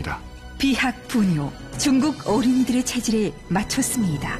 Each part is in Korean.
있습니다. 비학 분요, 중국 어린이들의 체질에 맞췄습니다.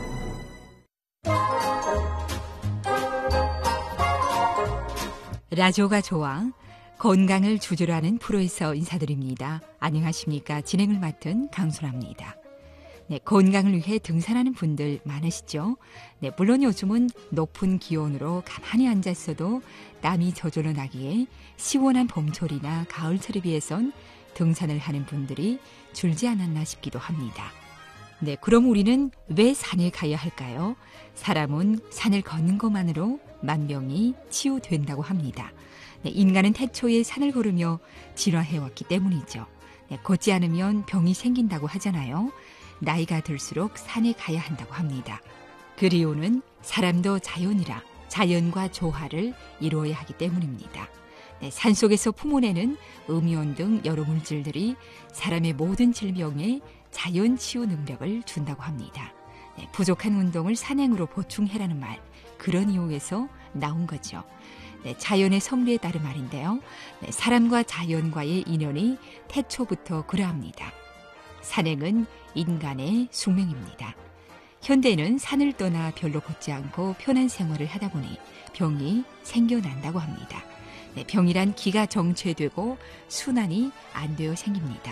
라디오가 좋아 건강을 주제로 하는 프로에서 인사드립니다. 안녕하십니까. 진행을 맡은 강순아입니다. 네, 건강을 위해 등산하는 분들 많으시죠? 네, 물론 요즘은 높은 기온으로 가만히 앉았어도 땀이 저절로 나기에 시원한 봄철이나 가을철에 비해선 등산을 하는 분들이 줄지 않았나 싶기도 합니다. 네, 그럼 우리는 왜 산에 가야 할까요? 사람은 산을 걷는 것만으로 만병이 치유된다고 합니다. 네, 인간은 태초에 산을 걸으며 진화해왔기 때문이죠. 네, 걷지 않으면 병이 생긴다고 하잖아요. 나이가 들수록 산에 가야 한다고 합니다. 그 이유는 사람도 자연이라 자연과 조화를 이루어야 하기 때문입니다. 네, 산속에서 품어내는 음이온 등 여러 물질들이 사람의 모든 질병에 자연 치유 능력을 준다고 합니다. 네, 부족한 운동을 산행으로 보충해라는 말, 그런 이유에서 나온 거죠. 네, 자연의 섭리에 따른 말인데요. 네, 사람과 자연과의 인연이 태초부터 그러합니다. 산행은 인간의 숙명입니다. 현대는 산을 떠나 별로 걷지 않고 편한 생활을 하다 보니 병이 생겨난다고 합니다. 네, 병이란 기가 정체되고 순환이 안 되어 생깁니다.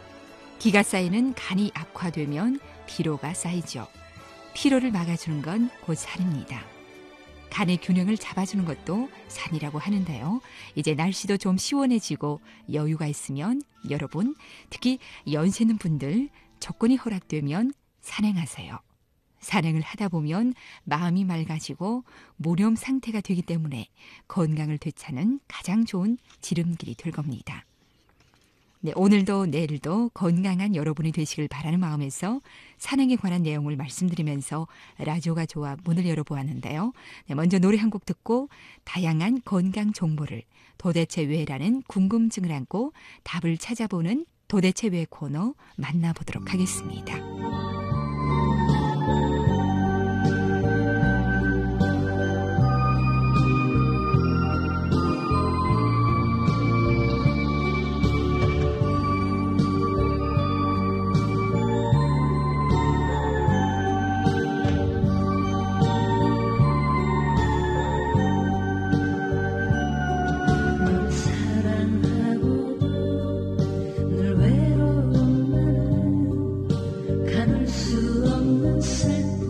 기가 쌓이는 간이 악화되면 피로가 쌓이죠. 피로를 막아주는 건 곧 산입니다. 간의 균형을 잡아주는 것도 산이라고 하는데요. 이제 날씨도 좀 시원해지고 여유가 있으면 여러분, 특히 연세 있는 분들 조건이 허락되면 산행하세요. 산행을 하다 보면 마음이 맑아지고 모렴 상태가 되기 때문에 건강을 되찾는 가장 좋은 지름길이 될 겁니다. 네, 오늘도 내일도 건강한 여러분이 되시길 바라는 마음에서 산행에 관한 내용을 말씀드리면서 라디오가 좋아 문을 열어보았는데요. 네, 먼저 노래 한 곡 듣고 다양한 건강 정보를 도대체 왜라는 궁금증을 안고 답을 찾아보는 도대체 왜 코너 만나보도록 하겠습니다. 수 없는 슬픔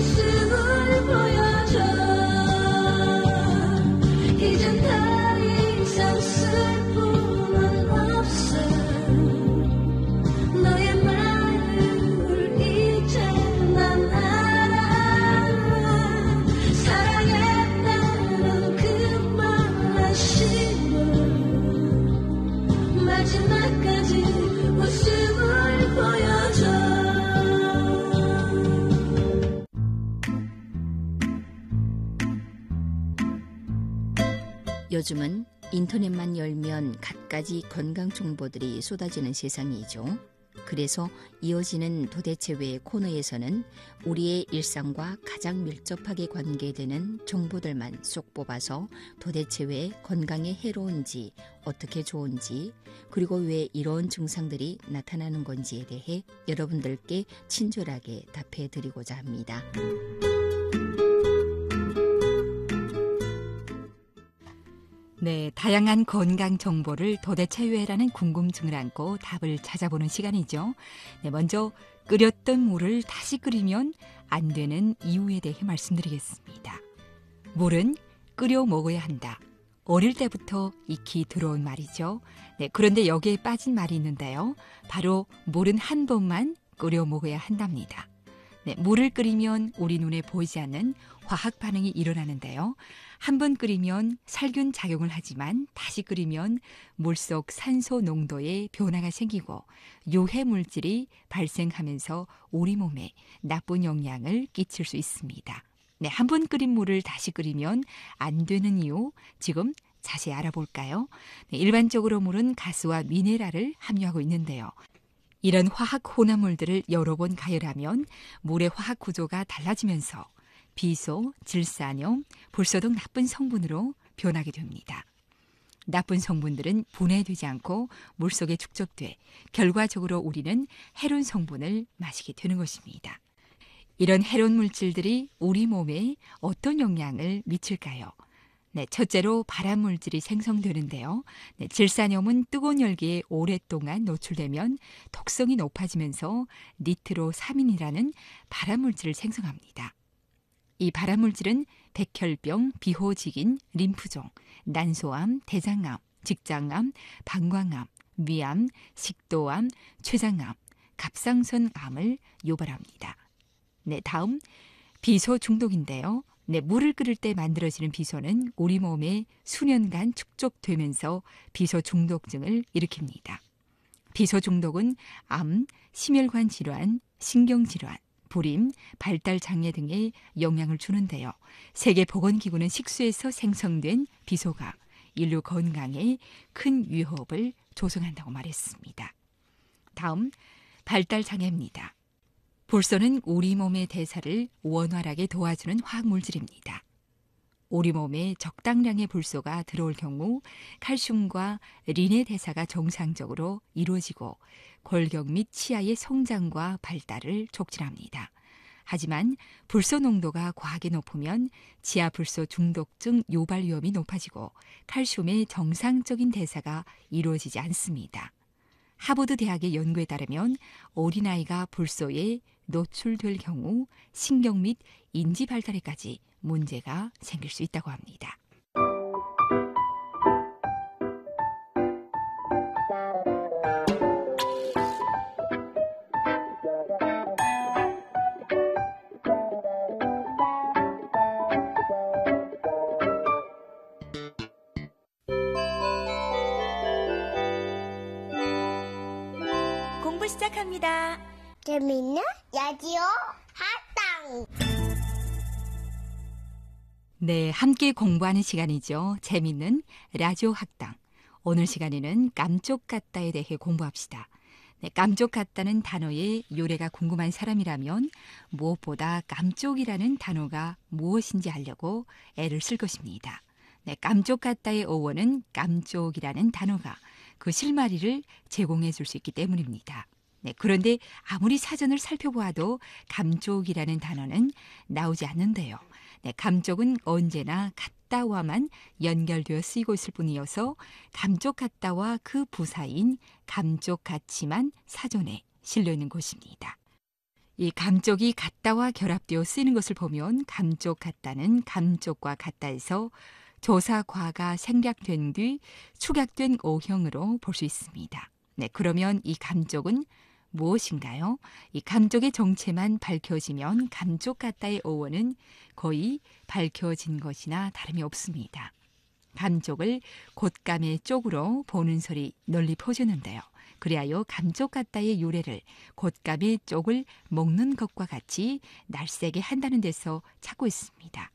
모습을 보여줘. 이젠 더 이상 슬픔은 없어. 너의 마음을 이제 난 알아. 사랑했다는 그 말 싫어. 마지막까지 모습을 보여줘. 요즘은 인터넷만 열면 갖가지 건강 정보들이 쏟아지는 세상이죠. 그래서 이어지는 도대체 왜 코너에서는 우리의 일상과 가장 밀접하게 관계되는 정보들만 쏙 뽑아서 도대체 왜 건강에 해로운지, 어떻게 좋은지, 그리고 왜 이런 증상들이 나타나는 건지에 대해 여러분들께 친절하게 답해 드리고자 합니다. 네, 다양한 건강 정보를 도대체 왜라는 궁금증을 안고 답을 찾아보는 시간이죠. 네, 먼저 끓였던 물을 다시 끓이면 안 되는 이유에 대해 말씀드리겠습니다. 물은 끓여 먹어야 한다. 어릴 때부터 익히 들어온 말이죠. 네, 그런데 여기에 빠진 말이 있는데요. 바로 물은 한 번만 끓여 먹어야 한답니다. 네, 물을 끓이면 우리 눈에 보이지 않는 화학 반응이 일어나는데요. 한 번 끓이면 살균 작용을 하지만 다시 끓이면 물속 산소 농도에 변화가 생기고 유해 물질이 발생하면서 우리 몸에 나쁜 영향을 끼칠 수 있습니다. 네, 한 번 끓인 물을 다시 끓이면 안 되는 이유 지금 자세히 알아볼까요? 네, 일반적으로 물은 가스와 미네랄을 함유하고 있는데요. 이런 화학 혼합물들을 여러 번 가열하면 물의 화학 구조가 달라지면서 비소, 질산염, 불소 등 나쁜 성분으로 변하게 됩니다. 나쁜 성분들은 분해되지 않고 물속에 축적돼 결과적으로 우리는 해로운 성분을 마시게 되는 것입니다. 이런 해로운 물질들이 우리 몸에 어떤 영향을 미칠까요? 네, 첫째로 발암 물질이 생성되는데요. 네, 질산염은 뜨거운 열기에 오랫동안 노출되면 독성이 높아지면서 니트로사민이라는 발암 물질을 생성합니다. 이 발암 물질은 백혈병, 비호직인, 림프종, 난소암, 대장암, 직장암, 방광암, 위암, 식도암, 췌장암, 갑상선암을 유발합니다. 네, 다음 비소 중독인데요. 네, 물을 끓일 때 만들어지는 비소는 우리 몸에 수년간 축적되면서 비소 중독증을 일으킵니다. 비소 중독은 암, 심혈관 질환, 신경질환, 불임, 발달장애 등에 영향을 주는데요. 세계보건기구는 식수에서 생성된 비소가 인류 건강에 큰 위협을 조성한다고 말했습니다. 다음, 발달장애입니다. 불소는 우리 몸의 대사를 원활하게 도와주는 화학물질입니다. 우리 몸에 적당량의 불소가 들어올 경우 칼슘과 린의 대사가 정상적으로 이루어지고 골격 및 치아의 성장과 발달을 촉진합니다. 하지만 불소 농도가 과하게 높으면 치아 불소 중독증 유발 위험이 높아지고 칼슘의 정상적인 대사가 이루어지지 않습니다. 하버드 대학의 연구에 따르면 어린아이가 불소에 노출될 경우 신경 및 인지 발달에까지 문제가 생길 수 있다고 합니다. 공부 시작합니다. 재밌는 라디오 학당. 네, 함께 공부하는 시간이죠. 재밌는 라디오 학당. 오늘 시간에는 깜쪽 같다에 대해 공부합시다. 네, 깜쪽 같다는 단어의 요래가 궁금한 사람이라면 무엇보다 깜쪽이라는 단어가 무엇인지 알려고 애를 쓸 것입니다. 네, 깜쪽 같다의 어원은 깜쪽이라는 단어가 그 실마리를 제공해 줄 수 있기 때문입니다. 네, 그런데 아무리 사전을 살펴보아도 감쪽이라는 단어는 나오지 않는데요. 네, 감쪽은 언제나 같다와만 연결되어 쓰이고 있을 뿐이어서 감쪽 같다와 그 부사인 감쪽 같이만 사전에 실려 있는 것입니다. 이 감쪽이 같다와 결합되어 쓰이는 것을 보면 감쪽 같다는 감쪽과 같다에서 조사 과가 생략된 뒤 축약된 오형으로 볼 수 있습니다. 네, 그러면 이 감쪽은 무엇인가요? 이 감쪽의 정체만 밝혀지면 감쪽 같다의 어원은 거의 밝혀진 것이나 다름이 없습니다. 감쪽을 곶감의 쪽으로 보는 설이 널리 퍼지는데요. 그리하여 감쪽 같다의 유래를 곶감의 쪽을 먹는 것과 같이 날쌔게 한다는 데서 찾고 있습니다.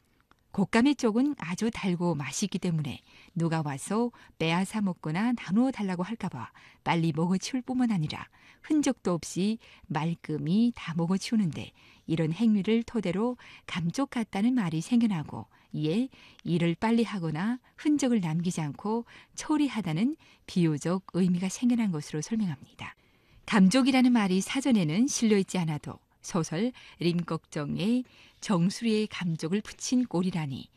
곶감의 쪽은 아주 달고 맛있기 때문에 누가 와서 빼앗아 먹거나 나누어 달라고 할까봐 빨리 먹어치울 뿐만 아니라 흔적도 없이 말끔히 다 먹어치우는데 이런 행위를 토대로 감쪽 같다는 말이 생겨나고 이에 일을 빨리 하거나 흔적을 남기지 않고 처리하다는 비유적 의미가 생겨난 것으로 설명합니다. 감족이라는 말이 사전에는 실려있지 않아도 소설 림꺽정의 정수리에 감족을 붙인 꼴이라니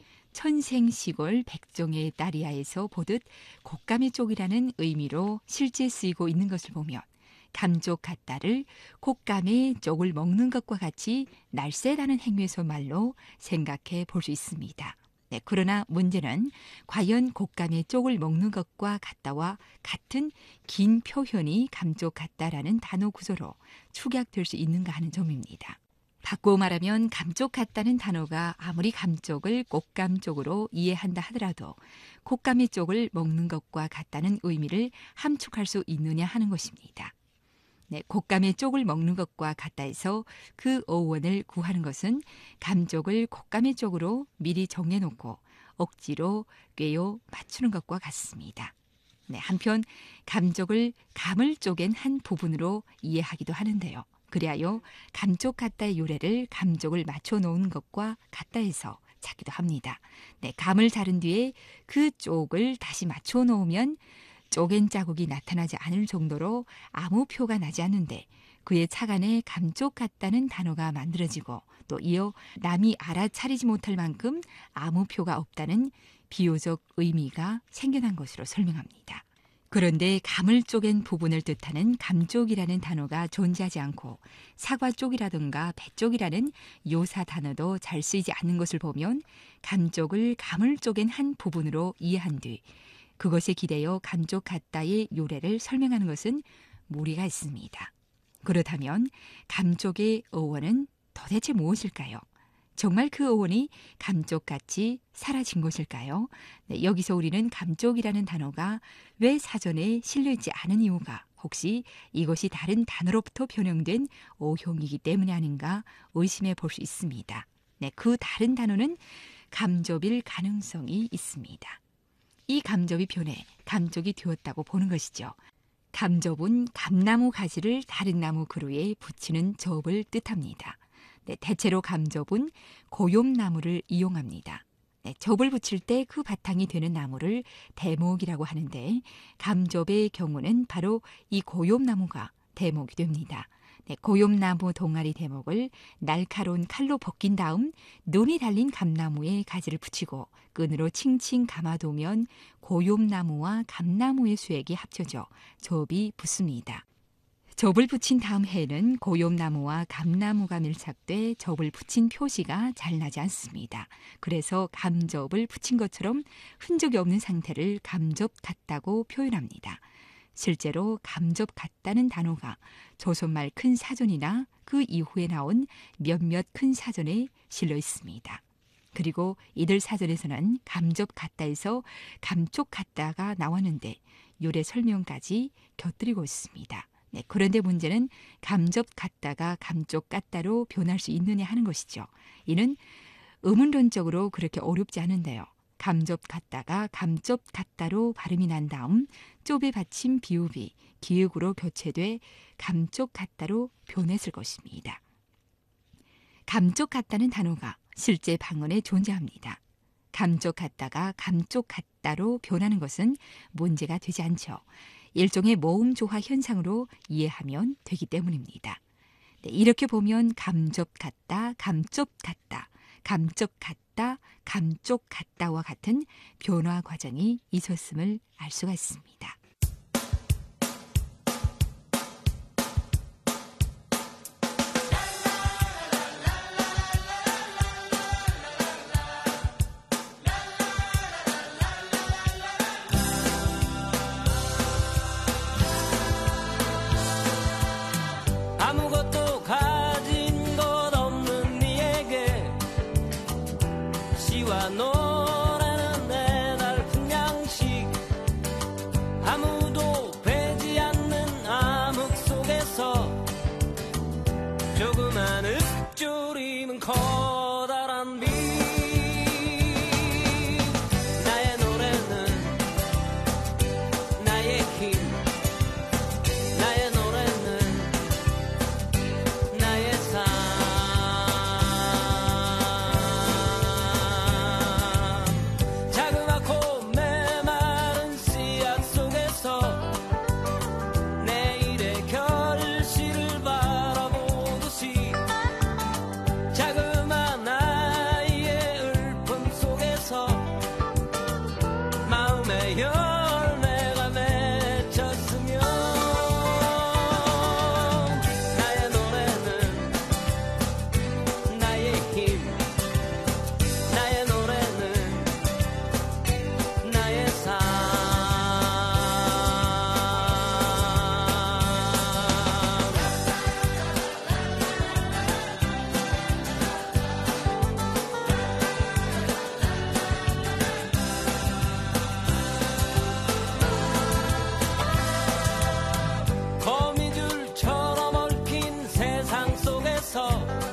천생시골 백종의 딸이야에서 보듯 곶감의 쪽이라는 의미로 실제 쓰이고 있는 것을 보면 감족 같다를 곶감의 쪽을 먹는 것과 같이 날쌔다는 행위에서 말로 생각해 볼 수 있습니다. 네, 그러나 문제는 과연 곶감의 쪽을 먹는 것과 같다와 같은 긴 표현이 감족 같다라는 단어 구조로 축약될 수 있는가 하는 점입니다. 바꾸어 말하면 감쪽 같다는 단어가 아무리 감쪽을 곶감 쪽으로 이해한다 하더라도 곶감의 쪽을 먹는 것과 같다는 의미를 함축할 수 있느냐 하는 것입니다. 네, 곶감의 쪽을 먹는 것과 같다 해서 그 어원을 구하는 것은 감쪽을 곶감의 쪽으로 미리 정해놓고 억지로 꿰어 맞추는 것과 같습니다. 네, 한편 감쪽을 감을 쪼갠 한 부분으로 이해하기도 하는데요. 그리하여 감쪽 같다의 유래를 감쪽을 맞춰 놓은 것과 같다 해서 찾기도 합니다. 네, 감을 자른 뒤에 그 쪽을 다시 맞춰 놓으면 쪼갠 자국이 나타나지 않을 정도로 아무 표가 나지 않는데 그의 차간에 감쪽 같다는 단어가 만들어지고 또 이어 남이 알아차리지 못할 만큼 아무 표가 없다는 비유적 의미가 생겨난 것으로 설명합니다. 그런데 감을 쪼갠 부분을 뜻하는 감쪽이라는 단어가 존재하지 않고 사과 쪽이라든가 배 쪽이라는 요사 단어도 잘 쓰이지 않는 것을 보면 감쪽을 감을 쪼갠 한 부분으로 이해한 뒤 그것에 기대어 감쪽 같다의 유래를 설명하는 것은 무리가 있습니다. 그렇다면 감쪽의 어원은 도대체 무엇일까요? 정말 그 어원이 감쪽같이 사라진 것일까요? 네, 여기서 우리는 감쪽이라는 단어가 왜 사전에 실려있지 않은 이유가 혹시 이것이 다른 단어로부터 변형된 어형이기 때문에 아닌가 의심해 볼 수 있습니다. 네, 그 다른 단어는 감접일 가능성이 있습니다. 이 감접이 변해 감쪽이 되었다고 보는 것이죠. 감접은 감나무 가지를 다른 나무 그루에 붙이는 접을 뜻합니다. 네, 대체로 감접은 고욤나무를 이용합니다. 네, 접을 붙일 때 그 바탕이 되는 나무를 대목이라고 하는데 감접의 경우는 바로 이 고욤나무가 대목이 됩니다. 네, 고욤나무 동아리 대목을 날카로운 칼로 벗긴 다음 눈이 달린 감나무에 가지를 붙이고 끈으로 칭칭 감아두면 고욤나무와 감나무의 수액이 합쳐져 접이 붙습니다. 접을 붙인 다음 해에는 고욤나무와 감나무가 밀착돼 접을 붙인 표시가 잘 나지 않습니다. 그래서 감접을 붙인 것처럼 흔적이 없는 상태를 감접 같다고 표현합니다. 실제로 감접 같다는 단어가 조선말 큰 사전이나 그 이후에 나온 몇몇 큰 사전에 실려 있습니다. 그리고 이들 사전에서는 감접 같다에서 감쪽 같다가 나왔는데 유래 설명까지 곁들이고 있습니다. 네, 그런데 문제는 감접 같다가 감쪽 같다로 변할 수 있느냐 하는 것이죠. 이는 의문론적으로 그렇게 어렵지 않은데요. 감접 같다가 감접 같다로 발음이 난 다음 좁에 받침 비읍이 기역으로 교체돼 감쪽 같다로 변했을 것입니다. 감쪽 같다는 단어가 실제 방언에 존재합니다. 감쪽 같다가 감쪽 같다로 변하는 것은 문제가 되지 않죠. 일종의 모음 조화 현상으로 이해하면 되기 때문입니다. 네, 이렇게 보면 감접 같다, 감쪽 같다, 감쪽 같다, 감쪽 같다와 같은 변화 과정이 있었음을 알 수가 있습니다. 노래와 노래는 내 달픈 양식 아무도 베지 않는 암흑 속에서 조그만 읊조림은 커다란 빛 나의 노래는 나의 힘 나의 노래는 나의 삶 자그맣고 메마른 씨앗 속에서 내일의 결실을 바라보듯이 자그마한 아이의 울품 속에서 마음의 열매가 맺혔으면 나의 노래는 나의 힘 나의 노래는 나의 삶 거미줄처럼 얽힌 세상 속에서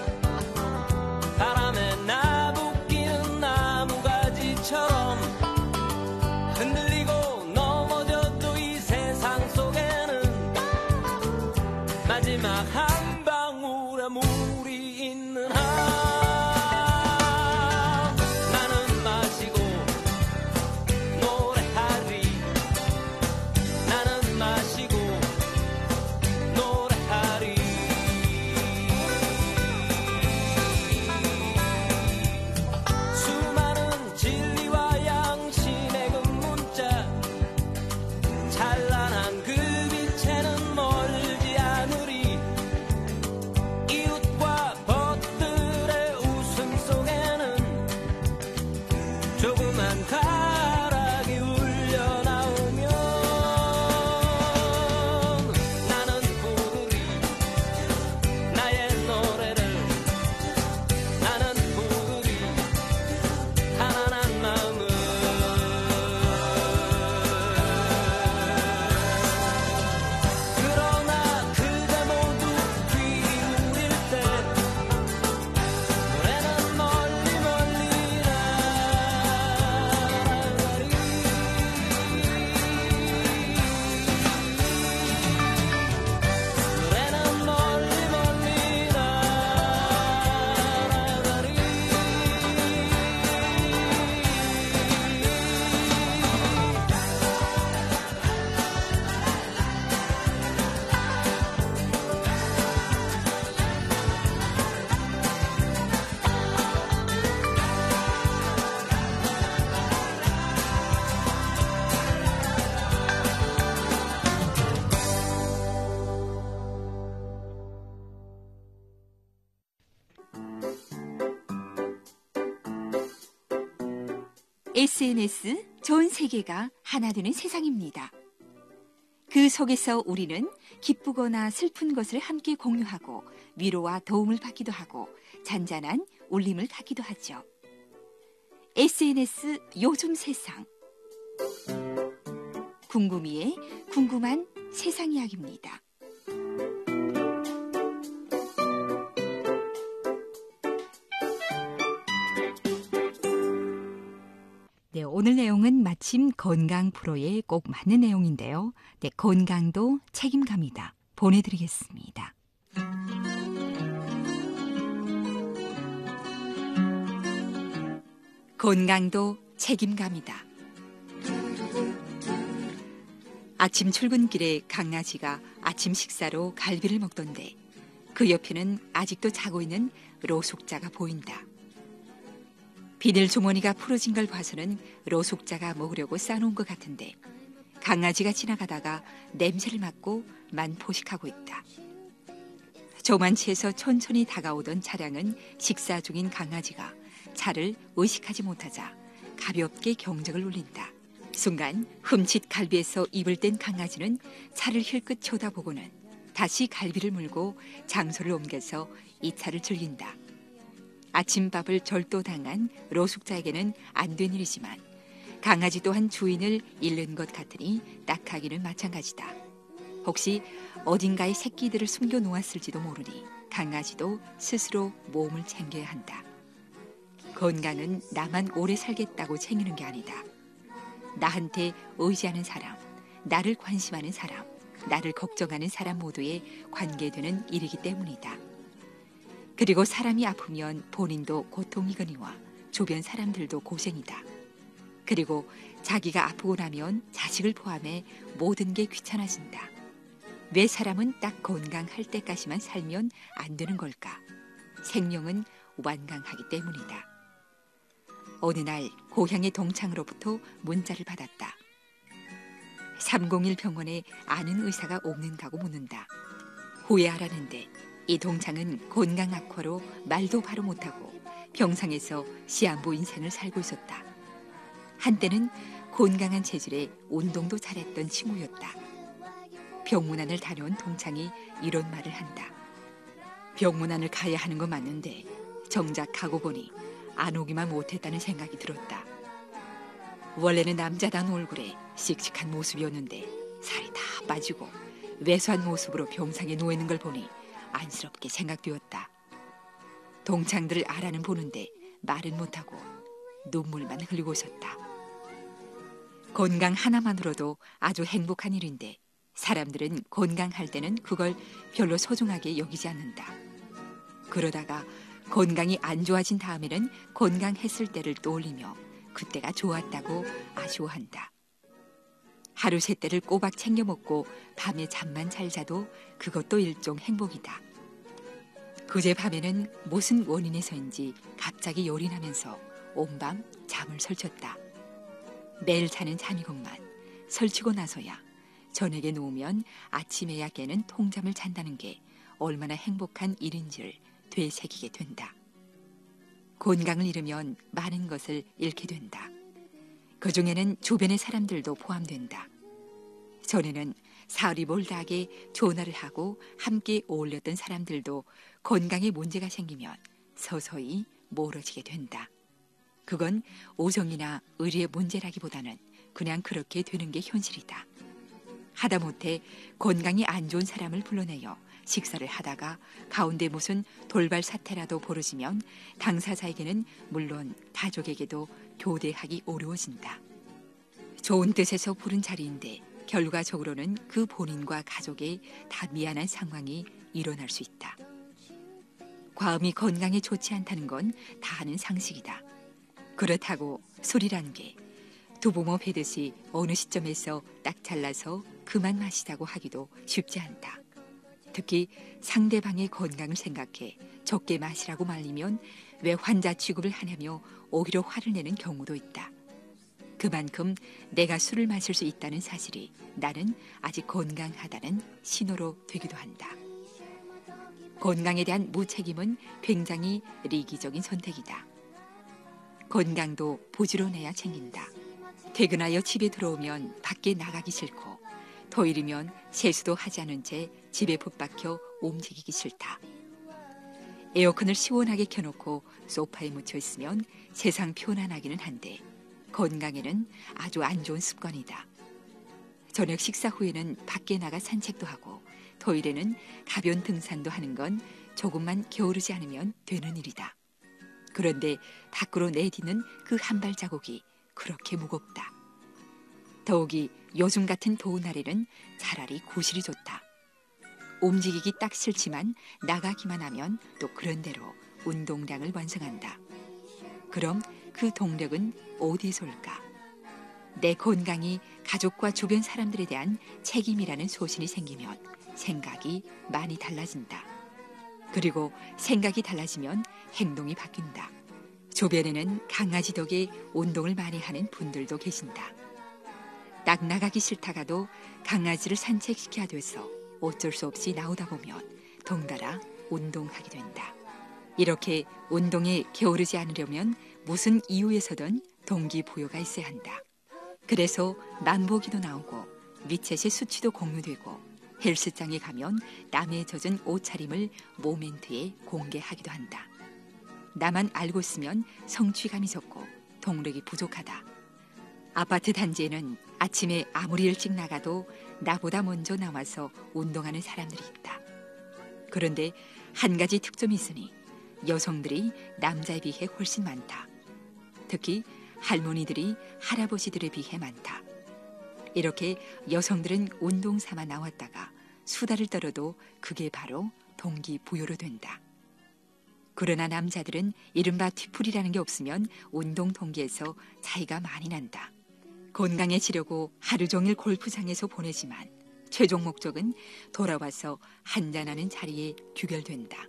바람에 나부끼는 나무가지처럼 흔들리고 넘어져도 이 세상 속에는 마지막 한 방울의 물이 있는 한 나는 마시고 노래하리 나는 마시고 노래하리 수많은 진리와 양심의 그 문자 찬란한 그 빛에는 멀지 않으리 이웃과 벗들의 웃음 속에는 조그만 가락이 울려 나오면 나는 부르리 나의 노래를 나는 부르리 가난한 마음을 그러나 그대 모두 귀 기울일 때 노래는 멀리 멀리 나가리 노래는 멀리 멀리 나가리 SNS 전 세계가 하나 되는 세상입니다. 그 속에서 우리는 기쁘거나 슬픈 것을 함께 공유하고 위로와 도움을 받기도 하고 잔잔한 울림을 갖기도 하죠. SNS 요즘 세상 궁금이의 궁금한 세상 이야기입니다. 네, 오늘 내용은 마침 건강 프로에 꼭 맞는 내용인데요. 네, 건강도 책임갑니다. 보내드리겠습니다. 건강도 책임갑니다. 아침 출근길에 강아지가 아침 식사로 갈비를 먹던데 그 옆에는 아직도 자고 있는 로숙자가 보인다. 비닐 주머니가 풀어진 걸 봐서는 로숙자가 먹으려고 싸놓은 것 같은데 강아지가 지나가다가 냄새를 맡고 만포식하고 있다. 조만치에서 천천히 다가오던 차량은 식사 중인 강아지가 차를 의식하지 못하자 가볍게 경적을 울린다. 순간 흠칫 갈비에서 입을 뗀 강아지는 차를 힐끗 쳐다보고는 다시 갈비를 물고 장소를 옮겨서 이 차를 즐긴다. 아침밥을 절도당한 로숙자에게는 안 된 일이지만 강아지 또한 주인을 잃는 것 같으니 딱하기는 마찬가지다. 혹시 어딘가에 새끼들을 숨겨 놓았을지도 모르니 강아지도 스스로 몸을 챙겨야 한다. 건강은 나만 오래 살겠다고 챙기는 게 아니다. 나한테 의지하는 사람, 나를 관심하는 사람, 나를 걱정하는 사람 모두에 관계되는 일이기 때문이다. 그리고 사람이 아프면 본인도 고통이거니와 주변 사람들도 고생이다. 그리고 자기가 아프고 나면 자식을 포함해 모든 게 귀찮아진다. 왜 사람은 딱 건강할 때까지만 살면 안 되는 걸까? 생명은 완강하기 때문이다. 어느 날 고향의 동창으로부터 문자를 받았다. 301 병원에 아는 의사가 없는가고 묻는다. 후회하라는데 이 동창은 건강 악화로 말도 바로 못하고 병상에서 시한부 인생을 살고 있었다. 한때는 건강한 체질에 운동도 잘했던 친구였다. 병문안을 다녀온 동창이 이런 말을 한다. 병문안을 가야 하는 건 맞는데 정작 가고 보니 안 오기만 못했다는 생각이 들었다. 원래는 남자다운 얼굴에 씩씩한 모습이었는데 살이 다 빠지고 왜소한 모습으로 병상에 누워있는 걸 보니 안쓰럽게 생각되었다. 동창들을 알아는 보는데 말은 못하고 눈물만 흘리고 있었다. 건강 하나만으로도 아주 행복한 일인데 사람들은 건강할 때는 그걸 별로 소중하게 여기지 않는다. 그러다가 건강이 안 좋아진 다음에는 건강했을 때를 떠올리며 그때가 좋았다고 아쉬워한다. 하루 세 때를 꼬박 챙겨 먹고 밤에 잠만 잘 자도 그것도 일종 행복이다. 그제 밤에는 무슨 원인에서인지 갑자기 열이 나면서 온밤 잠을 설쳤다. 매일 자는 잠이건만 설치고 나서야 저녁에 누우면 아침에야 깨는 통잠을 잔다는 게 얼마나 행복한 일인지를 되새기게 된다. 건강을 잃으면 많은 것을 잃게 된다. 그중에는 주변의 사람들도 포함된다. 전에는 사흘이 몰다하게 전화를 하고 함께 어울렸던 사람들도 건강에 문제가 생기면 서서히 멀어지게 된다. 그건 오정이나 의리의 문제라기보다는 그냥 그렇게 되는 게 현실이다. 하다못해 건강이 안 좋은 사람을 불러내어 식사를 하다가 가운데 무슨 돌발 사태라도 벌어지면 당사자에게는 물론 가족에게도 교대하기 어려워진다. 좋은 뜻에서 부른 자리인데 결과적으로는 그 본인과 가족에 다 미안한 상황이 일어날 수 있다. 과음이 건강에 좋지 않다는 건 다 아는 상식이다. 그렇다고 술이란 게 두부모 베듯이 어느 시점에서 딱 잘라서 그만 마시자고 하기도 쉽지 않다. 특히 상대방의 건강을 생각해 적게 마시라고 말리면 왜 환자 취급을 하냐며 오히려 화를 내는 경우도 있다. 그만큼 내가 술을 마실 수 있다는 사실이 나는 아직 건강하다는 신호로 되기도 한다. 건강에 대한 무책임은 굉장히 리기적인 선택이다. 건강도 부지런해야 챙긴다. 퇴근하여 집에 들어오면 밖에 나가기 싫고 토요일이면 세수도 하지 않은 채 집에 붙박혀 움직이기 싫다. 에어컨을 시원하게 켜놓고 소파에 묻혀 있으면 세상 편안하기는 한데 건강에는 아주 안 좋은 습관이다. 저녁 식사 후에는 밖에 나가 산책도 하고 토요일에는 가벼운 등산도 하는 건 조금만 게으르지 않으면 되는 일이다. 그런데 밖으로 내디는 그 한 발자국이 그렇게 무겁다. 더욱이 요즘 같은 더운 날에는 차라리 구실이 좋다. 움직이기 딱 싫지만 나가기만 하면 또 그런대로 운동량을 완성한다. 그럼 그 동력은 어디서 올까? 내 건강이 가족과 주변 사람들에 대한 책임이라는 소신이 생기면 생각이 많이 달라진다. 그리고 생각이 달라지면 행동이 바뀐다. 주변에는 강아지 덕에 운동을 많이 하는 분들도 계신다. 딱 나가기 싫다가도 강아지를 산책시켜야 돼서 어쩔 수 없이 나오다 보면 덩달아 운동하게 된다. 이렇게 운동에 게으르지 않으려면 무슨 이유에서든 동기부여가 있어야 한다. 그래서 만보기도 나오고 위챗의 수치도 공유되고 헬스장에 가면 땀에 젖은 옷차림을 모멘트에 공개하기도 한다. 나만 알고 있으면 성취감이 적고 동력이 부족하다. 아파트 단지에는 아침에 아무리 일찍 나가도 나보다 먼저 나와서 운동하는 사람들이 있다. 그런데 한 가지 특점이 있으니 여성들이 남자에 비해 훨씬 많다. 특히 할머니들이 할아버지들에 비해 많다. 이렇게 여성들은 운동 삼아 나왔다가 수다를 떨어도 그게 바로 동기부여로 된다. 그러나 남자들은 이른바 뒤풀이라는 게 없으면 운동 동기에서 차이가 많이 난다. 건강해지려고 하루 종일 골프장에서 보내지만 최종 목적은 돌아와서 한잔하는 자리에 규결된다.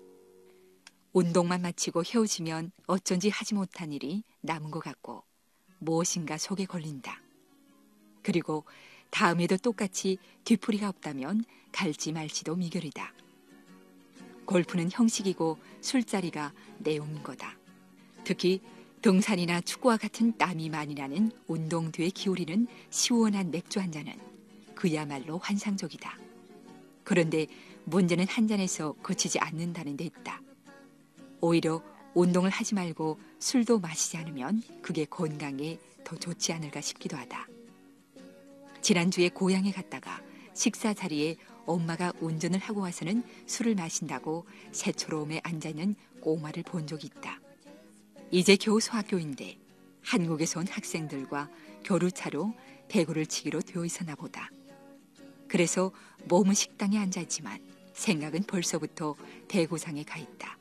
운동만 마치고 헤어지면 어쩐지 하지 못한 일이 남은 것 같고 무엇인가 속에 걸린다. 그리고 다음에도 똑같이 뒤풀이가 없다면 갈지 말지도 미결이다. 골프는 형식이고 술자리가 내용인 거다. 특히 등산이나 축구와 같은 땀이 많이 나는 운동 뒤에 기울이는 시원한 맥주 한 잔은 그야말로 환상적이다. 그런데 문제는 한 잔에서 그치지 않는다는 데 있다. 오히려 운동을 하지 말고 술도 마시지 않으면 그게 건강에 더 좋지 않을까 싶기도 하다. 지난주에 고향에 갔다가 식사 자리에 엄마가 운전을 하고 와서는 술을 마신다고 새초롬에 앉아있는 꼬마를 본 적이 있다. 이제 겨우 소학교인데 한국에서 온 학생들과 교류차로 배구를 치기로 되어 있었나 보다. 그래서 몸은 식당에 앉아있지만 생각은 벌써부터 배구장에 가 있다.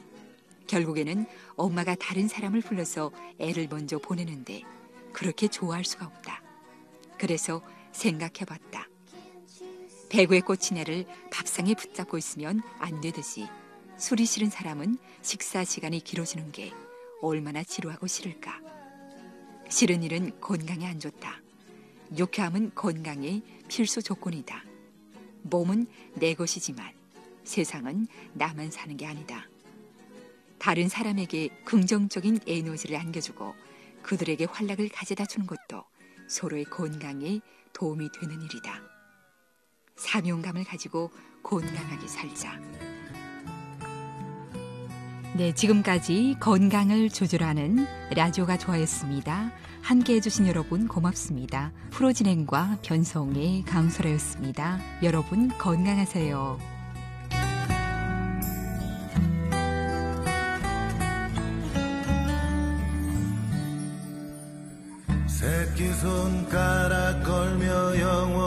결국에는 엄마가 다른 사람을 불러서 애를 먼저 보내는데 그렇게 좋아할 수가 없다. 그래서 생각해봤다. 배구에 꽂힌 애를 밥상에 붙잡고 있으면 안 되듯이 술이 싫은 사람은 식사 시간이 길어지는 게 얼마나 지루하고 싫을까. 싫은 일은 건강에 안 좋다. 유쾌함은 건강의 필수 조건이다. 몸은 내 것이지만 세상은 나만 사는 게 아니다. 다른 사람에게 긍정적인 에너지를 안겨주고 그들에게 활락을 가져다 주는 것도 서로의 건강에 도움이 되는 일이다. 사명감을 가지고 건강하게 살자. 네, 지금까지 건강을 조절하는 라디오가 좋아였습니다. 함께해 주신 여러분 고맙습니다. 프로 진행과 변성의 강소라였습니다. 여러분 건강하세요. 새끼손가락 걸며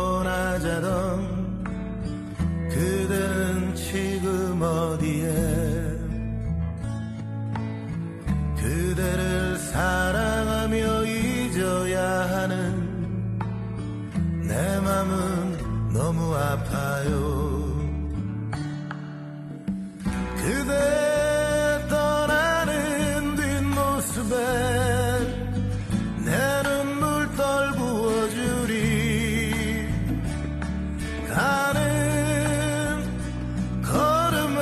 영원하자던 그대는 지금 어디에 그대를 사랑하며 잊어야 하는 내 맘은 너무 아파요. 그대 떠나는 뒷모습에 내 눈물 떨구어주리. 가는 걸음에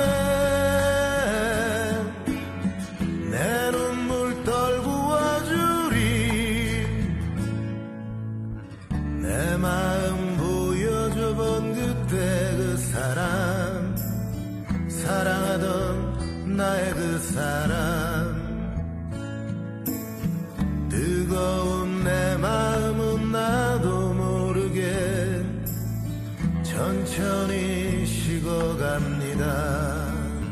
내 눈물 떨구어주리. 내 마음 보여줘본 그때 그 사람, 사랑하던 나의 그 사람. 뜨거운 내 마음은 나도 모르게 천천히 식어갑니다.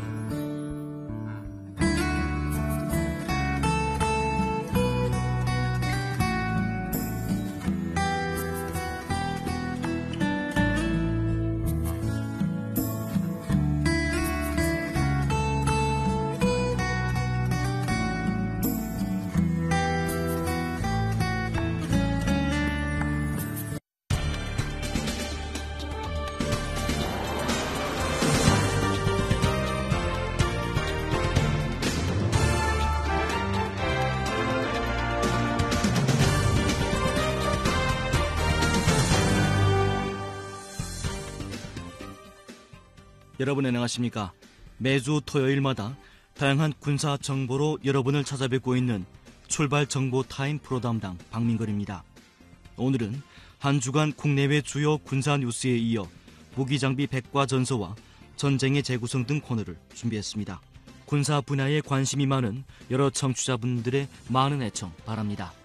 여러분 안녕하십니까? 매주 토요일마다 다양한 군사 정보로 여러분을 찾아뵙고 있는 출발 정보 타임 프로 담당 박민걸입니다. 오늘은 한 주간 국내외 주요 군사 뉴스에 이어 무기 장비 백과전서와 전쟁의 재구성 등 코너를 준비했습니다. 군사 분야에 관심이 많은 여러 청취자분들의 많은 애청 바랍니다.